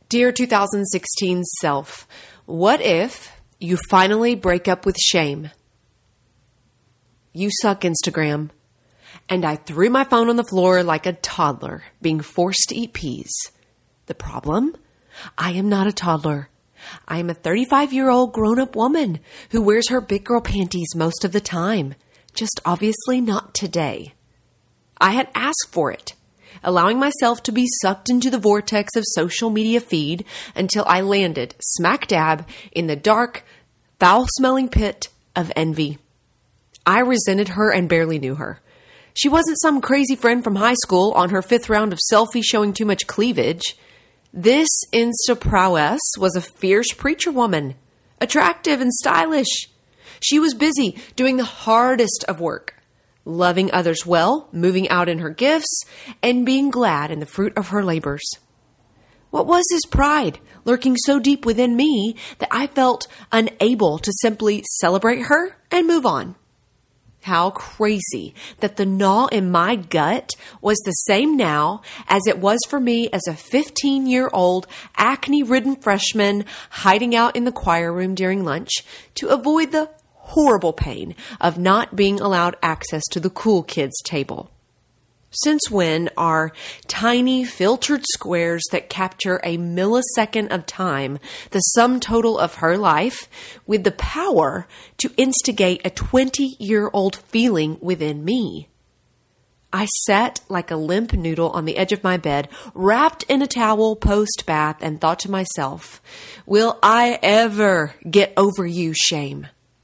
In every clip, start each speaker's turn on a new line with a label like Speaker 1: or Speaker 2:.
Speaker 1: Dear 2016 self, what if you finally break up with shame? You suck, Instagram. And I threw my phone on the floor like a toddler being forced to eat peas. The problem? I am not a toddler. I am a 35-year-old grown-up woman who wears her big girl panties most of the time. Just obviously not today. I had asked for it, allowing myself to be sucked into the vortex of social media feed until I landed smack dab in the dark, foul-smelling pit of envy. I resented her and barely knew her. She wasn't some crazy friend from high school on her 5th round of selfies showing too much cleavage. This Insta prowess was a fierce preacher woman, attractive and stylish. She was busy doing the hardest of work, loving others well, moving out in her gifts, and being glad in the fruit of her labors. What was this pride lurking so deep within me that I felt unable to simply celebrate her and move on? How crazy that the gnaw in my gut was the same now as it was for me as a 15-year-old acne-ridden freshman hiding out in the choir room during lunch to avoid the horrible pain of not being allowed access to the cool kids' table. Since when are tiny filtered squares that capture a millisecond of time the sum total of her life with the power to instigate a 20-year-old feeling within me? I sat like a limp noodle on the edge of my bed, wrapped in a towel post-bath, and thought to myself, will I ever get over you, shame?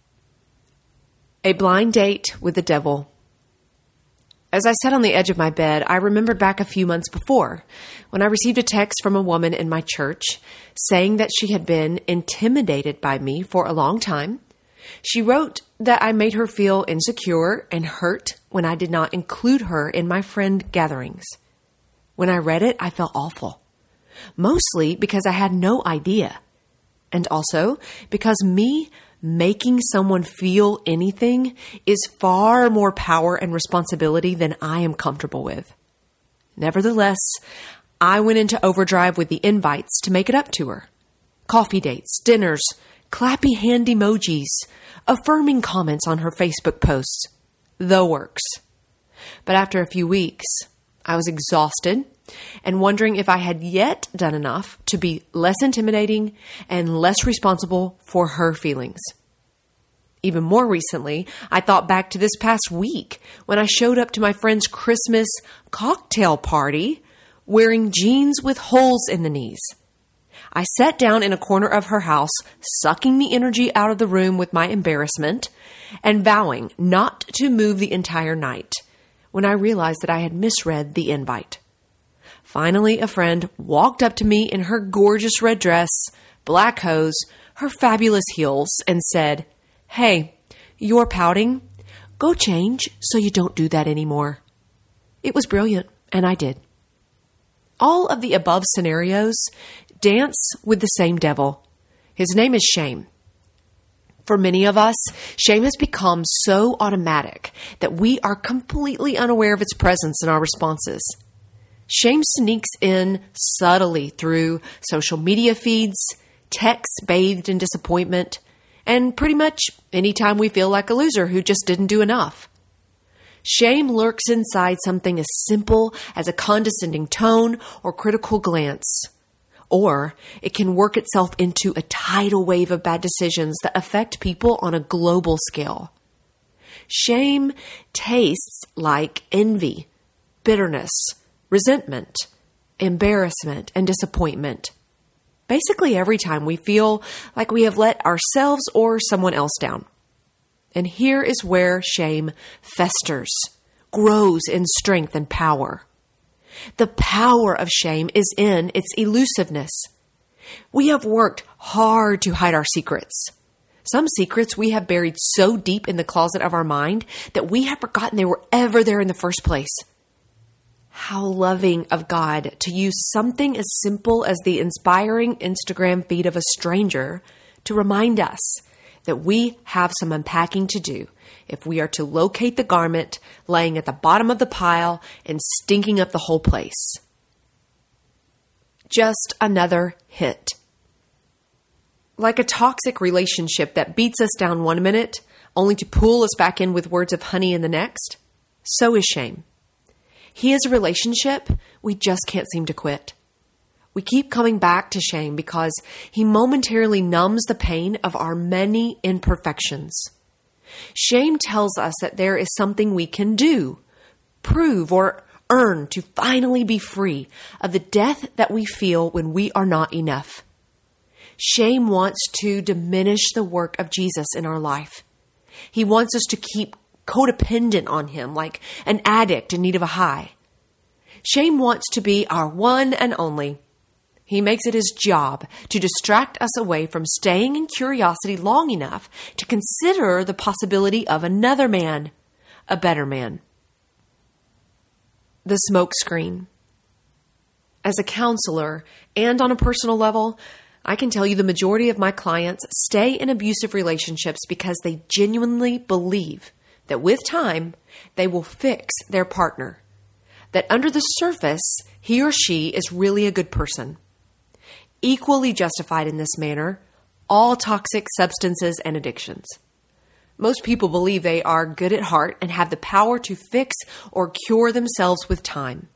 Speaker 1: A blind date with the devil. As I sat on the edge of my bed, I remembered back a few months before when I received a text from a woman in my church saying that she had been intimidated by me for a long time. She wrote that I made her feel insecure and hurt when I did not include her in my friend gatherings. When I read it, I felt awful, mostly because I had no idea, and also because me making someone feel anything is far more power and responsibility than I am comfortable with. Nevertheless, I went into overdrive with the invites to make it up to her. Coffee dates, dinners, clappy hand emojis, affirming comments on her Facebook posts. The works. But after a few weeks, I was exhausted and wondering if I had yet done enough to be less intimidating and less responsible for her feelings. Even more recently, I thought back to this past week when I showed up to my friend's Christmas cocktail party wearing jeans with holes in the knees. I sat down in a corner of her house, sucking the energy out of the room with my embarrassment and vowing not to move the entire night when I realized that I had misread the invite. Finally, a friend walked up to me in her gorgeous red dress, black hose, her fabulous heels, and said, "Hey, you're pouting. Go change so you don't do that anymore." It was brilliant, and I did. All of the above scenarios dance with the same devil. His name is shame. For many of us, shame has become so automatic that we are completely unaware of its presence in our responses. Shame sneaks in subtly through social media feeds, texts bathed in disappointment, and pretty much anytime we feel like a loser who just didn't do enough. Shame lurks inside something as simple as a condescending tone or critical glance. Or it can work itself into a tidal wave of bad decisions that affect people on a global scale. Shame tastes like envy, bitterness, resentment, embarrassment, and disappointment. Basically every time we feel like we have let ourselves or someone else down. And here is where shame festers, grows in strength and power. The power of shame is in its elusiveness. We have worked hard to hide our secrets. Some secrets we have buried so deep in the closet of our mind that we have forgotten they were ever there in the first place. How loving of God to use something as simple as the inspiring Instagram feed of a stranger to remind us that we have some unpacking to do if we are to locate the garment laying at the bottom of the pile and stinking up the whole place. Just another hit. Like a toxic relationship that beats us down one minute, only to pull us back in with words of honey in the next, so is shame. He is a relationship we just can't seem to quit. We keep coming back to shame because he momentarily numbs the pain of our many imperfections. Shame tells us that there is something we can do, prove, or earn to finally be free of the death that we feel when we are not enough. Shame wants to diminish the work of Jesus in our life. He wants us to keep codependent on him like an addict in need of a high. Shame wants to be our one and only. He makes it his job to distract us away from staying in curiosity long enough to consider the possibility of another man, a better man. The smoke screen. As a counselor and on a personal level, I can tell you the majority of my clients stay in abusive relationships because they genuinely believe that with time, they will fix their partner, that under the surface, he or she is really a good person. Equally justified in this manner, all toxic substances and addictions. Most people believe they are good at heart and have the power to fix or cure themselves with time.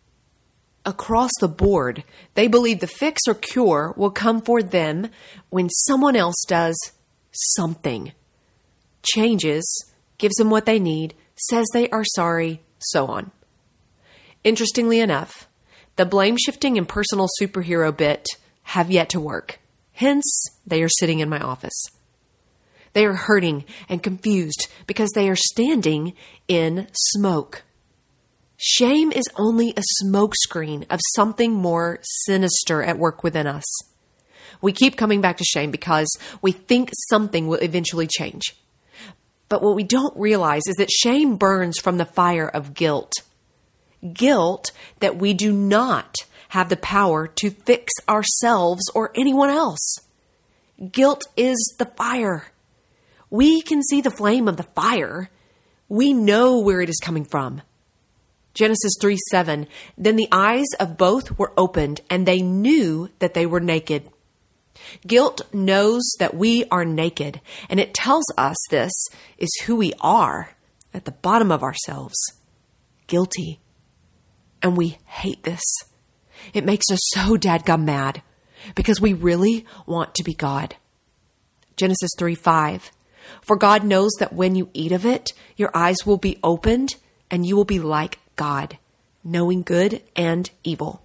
Speaker 1: Across the board, they believe the fix or cure will come for them when someone else does something. Changes, gives them what they need, says they are sorry, so on. Interestingly enough, the blame shifting and personal superhero bit have yet to work. Hence, they are sitting in my office. They are hurting and confused because they are standing in smoke. Shame is only a smokescreen of something more sinister at work within us. We keep coming back to shame because we think something will eventually change. But what we don't realize is that shame burns from the fire of guilt. Guilt that we do not have the power to fix ourselves or anyone else. Guilt is the fire. We can see the flame of the fire. We know where it is coming from. Genesis 3:7, then the eyes of both were opened, and they knew that they were naked. Guilt knows that we are naked, and it tells us this is who we are at the bottom of ourselves. Guilty. And we hate this. It makes us so dadgum mad because we really want to be God. Genesis 3:5, for God knows that when you eat of it, your eyes will be opened and you will be like God, knowing good and evil.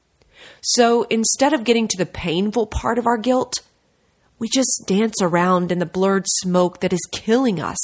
Speaker 1: So instead of getting to the painful part of our guilt, we just dance around in the blurred smoke that is killing us.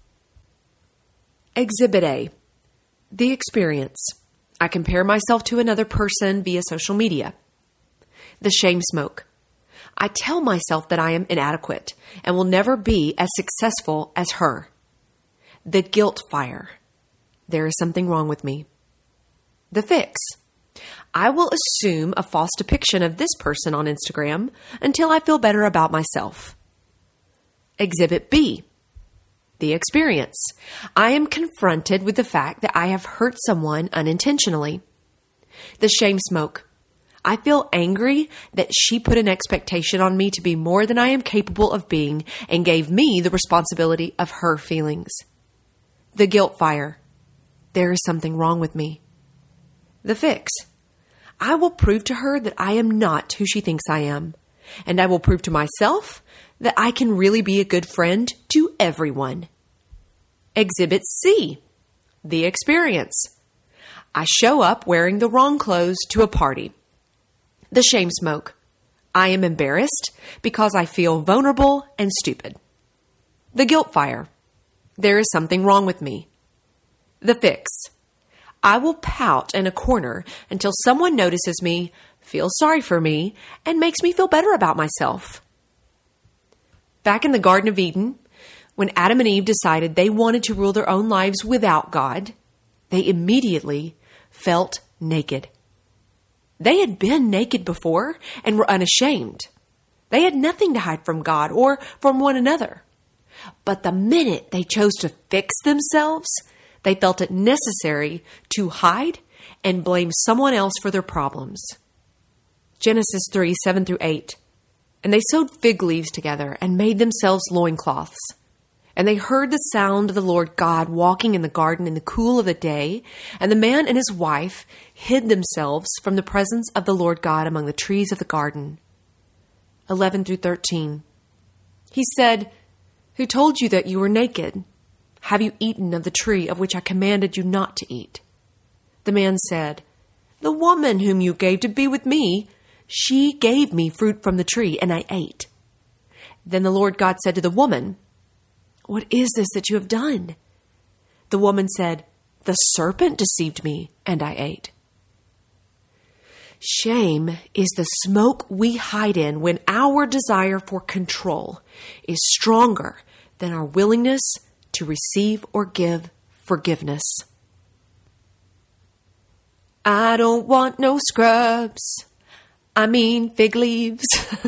Speaker 1: Exhibit A, the experience. I compare myself to another person via social media. The shame smoke. I tell myself that I am inadequate and will never be as successful as her. The guilt fire. There is something wrong with me. The fix. I will assume a false depiction of this person on Instagram until I feel better about myself. Exhibit B. The experience. I am confronted with the fact that I have hurt someone unintentionally. The shame smoke. I feel angry that she put an expectation on me to be more than I am capable of being and gave me the responsibility of her feelings. The guilt fire. There is something wrong with me. The fix. I will prove to her that I am not who she thinks I am, and I will prove to myself that I can really be a good friend to everyone. Exhibit C, the experience. I show up wearing the wrong clothes to a party. The shame smoke. I am embarrassed because I feel vulnerable and stupid. The guilt fire. There is something wrong with me. The fix. I will pout in a corner until someone notices me, feels sorry for me, and makes me feel better about myself. Back in the Garden of Eden, when Adam and Eve decided they wanted to rule their own lives without God, they immediately felt naked. They had been naked before and were unashamed. They had nothing to hide from God or from one another. But the minute they chose to fix themselves, they felt it necessary to hide and blame someone else for their problems. Genesis 3, 7 through 8. And they sewed fig leaves together and made themselves loincloths. And they heard the sound of the Lord God walking in the garden in the cool of the day. And the man and his wife hid themselves from the presence of the Lord God among the trees of the garden. 11 through 13. He said, "Who told you that you were naked? Have you eaten of the tree of which I commanded you not to eat?" The man said, "The woman whom you gave to be with me, she gave me fruit from the tree, and I ate." Then the Lord God said to the woman, "What is this that you have done?" The woman said, "The serpent deceived me, and I ate." Shame is the smoke we hide in when our desire for control is stronger than our willingness to receive or give forgiveness. I don't want no scrubs. I mean fig leaves.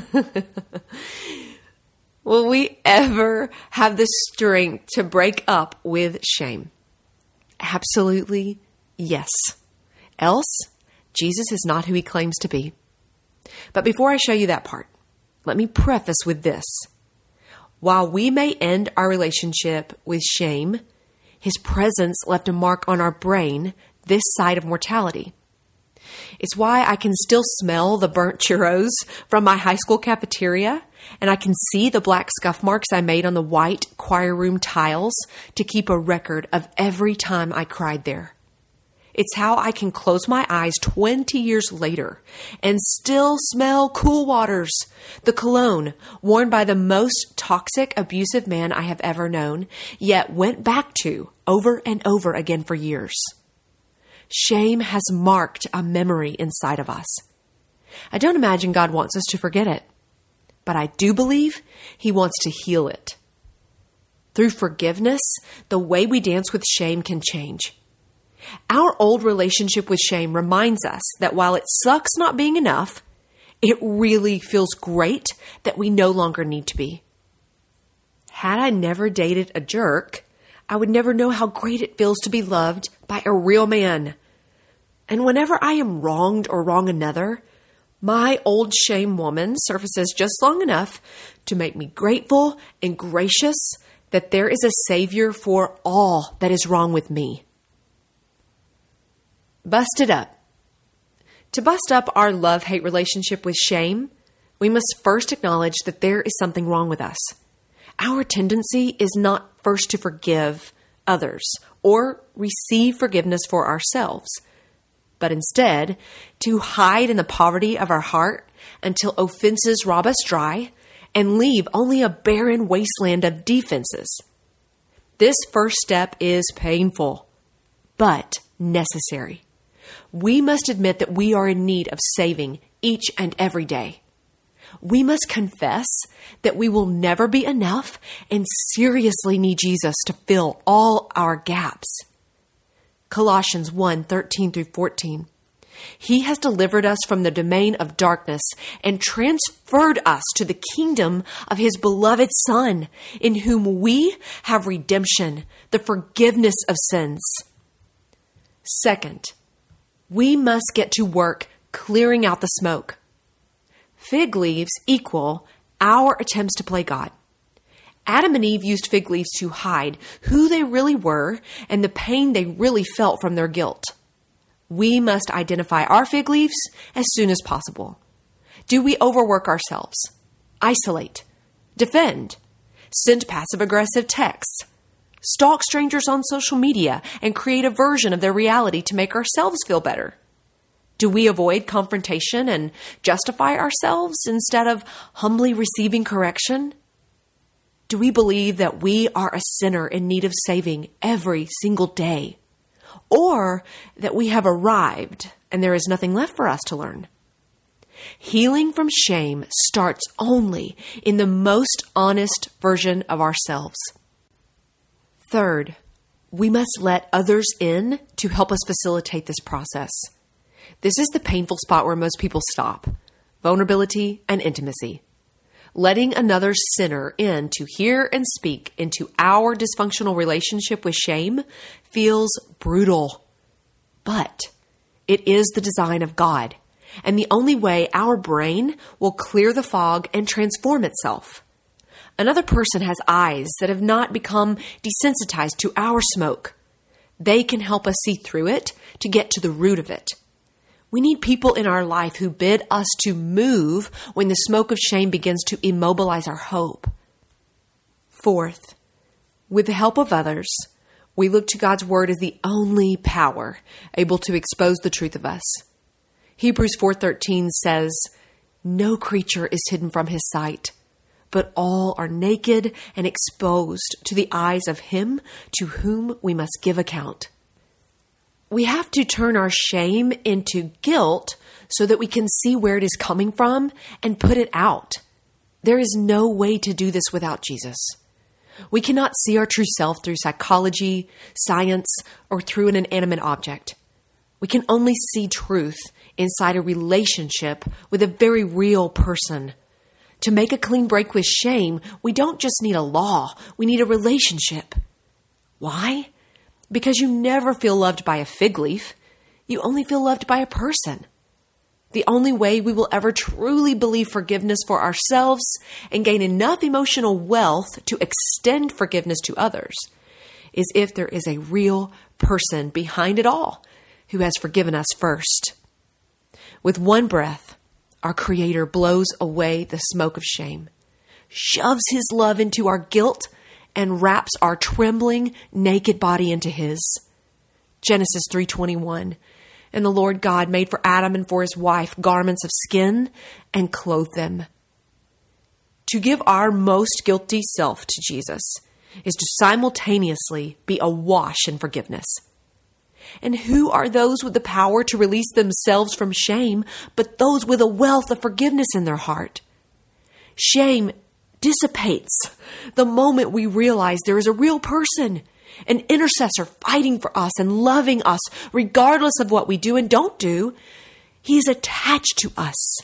Speaker 1: Will we ever have the strength to break up with shame? Absolutely yes. Else, Jesus is not who he claims to be. But before I show you that part, let me preface with this. While we may end our relationship with shame, his presence left a mark on our brain this side of mortality. It's why I can still smell the burnt churros from my high school cafeteria, and I can see the black scuff marks I made on the white choir room tiles to keep a record of every time I cried there. It's how I can close my eyes 20 years later and still smell Cool Waters, the cologne worn by the most toxic, abusive man I have ever known, yet went back to over and over again for years. Shame has marked a memory inside of us. I don't imagine God wants us to forget it, but I do believe he wants to heal it. Through forgiveness, the way we dance with shame can change. Our old relationship with shame reminds us that while it sucks not being enough, it really feels great that we no longer need to be. Had I never dated a jerk, I would never know how great it feels to be loved by a real man. And whenever I am wronged or wrong another, my old shame woman surfaces just long enough to make me grateful and gracious that there is a Savior for all that is wrong with me. Bust it up. To bust up our love-hate relationship with shame, we must first acknowledge that there is something wrong with us. Our tendency is not first to forgive others or receive forgiveness for ourselves, but instead to hide in the poverty of our heart until offenses rob us dry and leave only a barren wasteland of defenses. This first step is painful, but necessary. We must admit that we are in need of saving each and every day. We must confess that we will never be enough and seriously need Jesus to fill all our gaps. Colossians 1, 13 through 14. He has delivered us from the domain of darkness and transferred us to the kingdom of his beloved Son, in whom we have redemption, the forgiveness of sins. Second, we must get to work clearing out the smoke. Fig leaves equal our attempts to play God. Adam and Eve used fig leaves to hide who they really were and the pain they really felt from their guilt. We must identify our fig leaves as soon as possible. Do we overwork ourselves, isolate, defend, send passive-aggressive texts, stalk strangers on social media, and create a version of their reality to make ourselves feel better? Do we avoid confrontation and justify ourselves instead of humbly receiving correction? Do we believe that we are a sinner in need of saving every single day? Or that we have arrived and there is nothing left for us to learn? Healing from shame starts only in the most honest version of ourselves. Third, we must let others in to help us facilitate this process. This is the painful spot where most people stop: vulnerability and intimacy. Letting another sinner in to hear and speak into our dysfunctional relationship with shame feels brutal. But it is the design of God, and the only way our brain will clear the fog and transform itself. Another person has eyes that have not become desensitized to our smoke. They can help us see through it to get to the root of it. We need people in our life who bid us to move when the smoke of shame begins to immobilize our hope. Fourth, with the help of others, we look to God's word as the only power able to expose the truth of us. Hebrews 4:13 says, "No creature is hidden from his sight, but all are naked and exposed to the eyes of him to whom we must give account." We have to turn our shame into guilt so that we can see where it is coming from and put it out. There is no way to do this without Jesus. We cannot see our true self through psychology, science, or through an inanimate object. We can only see truth inside a relationship with a very real person. To make a clean break with shame, we don't just need a law, we need a relationship. Why? Because you never feel loved by a fig leaf. You only feel loved by a person. The only way we will ever truly believe forgiveness for ourselves and gain enough emotional wealth to extend forgiveness to others is if there is a real person behind it all who has forgiven us first. With one breath, our Creator blows away the smoke of shame, shoves His love into our guilt, and wraps our trembling, naked body into His. Genesis 3:21. And the Lord God made for Adam and for his wife garments of skin and clothed them. To give our most guilty self to Jesus is to simultaneously be awash in forgiveness. And who are those with the power to release themselves from shame but those with a wealth of forgiveness in their heart? Shame dissipates the moment we realize there is a real person, an intercessor fighting for us and loving us regardless of what we do and don't do. He is attached to us.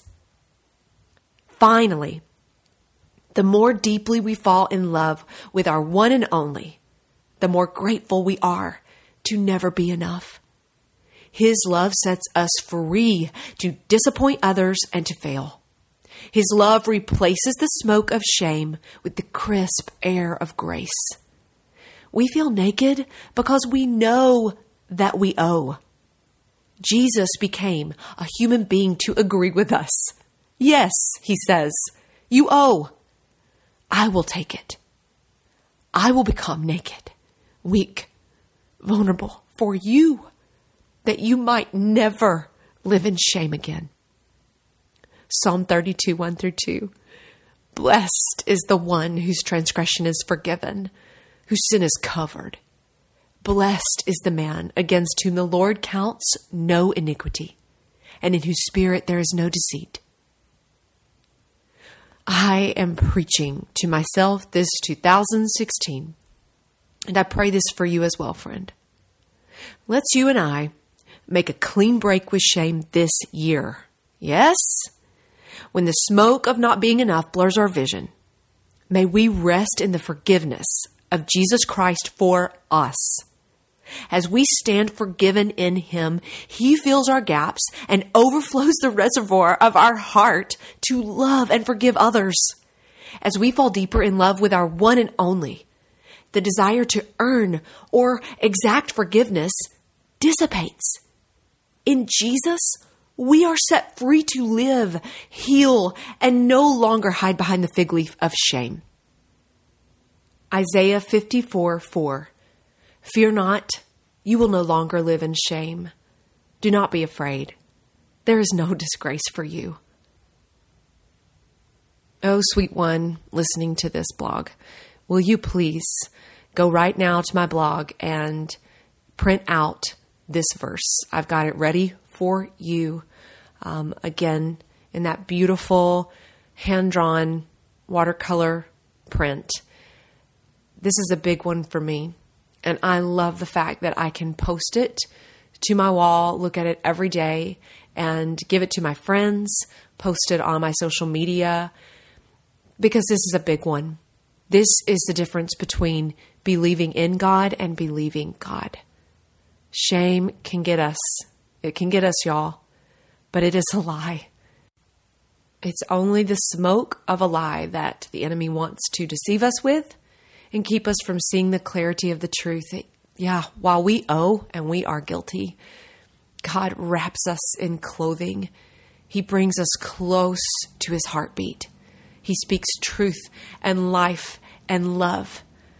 Speaker 1: Finally, the more deeply we fall in love with our one and only, the more grateful we are to never be enough. His love sets us free to disappoint others and to fail. His love replaces the smoke of shame with the crisp air of grace. We feel naked because we know that we owe. Jesus became a human being to agree with us. Yes, he says, you owe. I will take it. I will become naked, weak, vulnerable for you, that you might never live in shame again. Psalm 32, 1-2. Blessed is the one whose transgression is forgiven, whose sin is covered. Blessed is the man against whom the Lord counts no iniquity, and in whose spirit there is no deceit. I am preaching to myself this 2016, and I pray this for you as well, friend. Let's you and I make a clean break with shame this year. Yes? When the smoke of not being enough blurs our vision, may we rest in the forgiveness of Jesus Christ for us. As we stand forgiven in Him, He fills our gaps and overflows the reservoir of our heart to love and forgive others. As we fall deeper in love with our one and only, the desire to earn or exact forgiveness dissipates. In Jesus, we are set free to live, heal, and no longer hide behind the fig leaf of shame. Isaiah 54:4. Fear not, you will no longer live in shame. Do not be afraid. There is no disgrace for you. Oh, sweet one, listening to this blog, will you please go right now to my blog and print out this verse? I've got it ready for you. Again, in that beautiful hand-drawn watercolor print. This is a big one for me. And I love the fact that I can post it to my wall, look at it every day, and give it to my friends, post it on my social media, because this is a big one. This is the difference between believing in God and believing God. Shame can get us. It can get us, y'all. but it is a lie. It's only the smoke of a lie that the enemy wants to deceive us with and keep us from seeing the clarity of the truth. While we owe and we are guilty, God wraps us in clothing. He brings us close to his heartbeat. He speaks truth and life and love.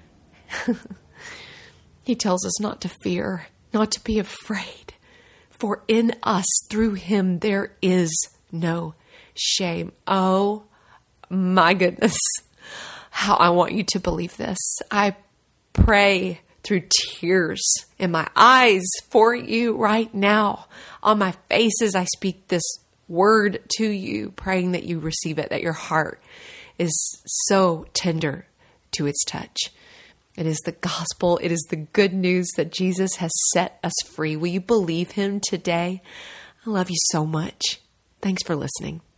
Speaker 1: He tells us not to fear, not to be afraid. For in us, through him, there is no shame. Oh my goodness. How I want you to believe this. I pray through tears in my eyes for you right now. On my face as I speak this word to you, praying that you receive it, that your heart is so tender to its touch. It is the gospel. It is the good news that Jesus has set us free. Will you believe him today? I love you so much. Thanks for listening.